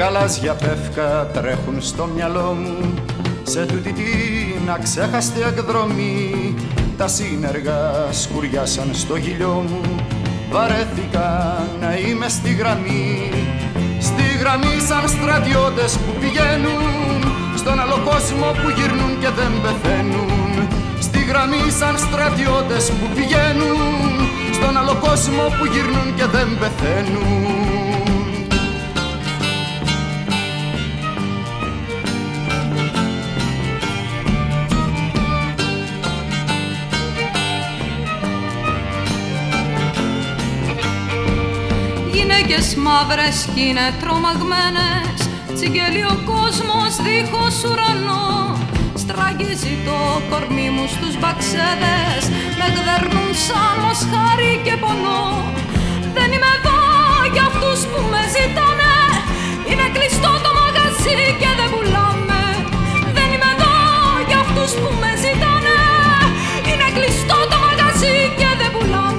γαλάζια πεύκα τρέχουν στο μυαλό μου, σε τούτη την αξέχαστη εκδρομή. Τα σύνεργα σκουριάσαν στο γυλιό μου, βαρέθηκα να είμαι στη γραμμή. Στη γραμμή σαν στρατιώτες που πηγαίνουν στον άλλο κόσμο που γυρνούν και δεν πεθαίνουν. Στη γραμμή σαν στρατιώτες που πηγαίνουν στον άλλο κόσμο που γυρνούν και δεν πεθαίνουν. Γυναίκες μαύρες κι είναι τρομαγμένες, τσιγγέλει ο κόσμος δίχως ουρανό. Στραγγίζει το κορμί μου στους μπαξέδες, με γδέρνουν σαν μοσχάρι και πονώ. Δεν είμαι εδώ για αυτούς που με ζητάνε, είναι κλειστό το μαγαζί και δεν πουλάμε. Δεν είμαι εδώ για αυτούς που με ζητάνε, είναι κλειστό το μαγαζί και δεν πουλάμε.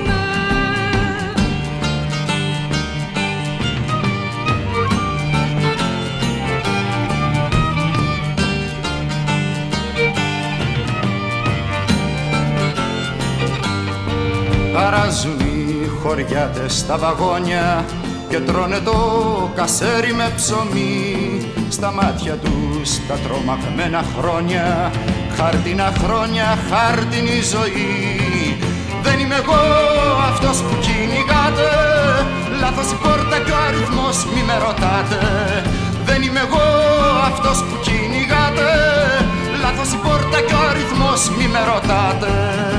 Χαράζουν οι χωριάτες στα βαγόνια και τρώνε το κασέρι με ψωμί. Στα μάτια τους τα τρομαγμένα χρόνια, χάρτινα χρόνια, χάρτινη ζωή. Δεν είμαι εγώ αυτός που κυνηγάτε, λάθος η πόρτα και ο αριθμός μη με ρωτάτε. Δεν είμαι εγώ αυτός που κυνηγάτε, λάθος η πόρτα και ο αριθμός μη με ρωτάτε.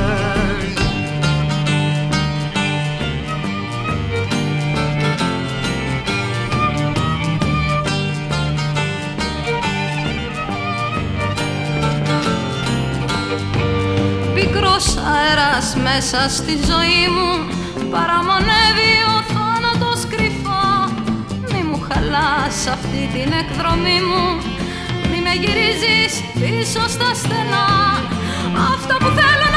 Πικρός αέρας μέσα στη ζωή μου, παραμονεύει ο θάνατος κρυφά. Μη μου χαλάς αυτή την εκδρομή μου, μη με γυρίζεις πίσω στα στενά. Αυτό που θέλω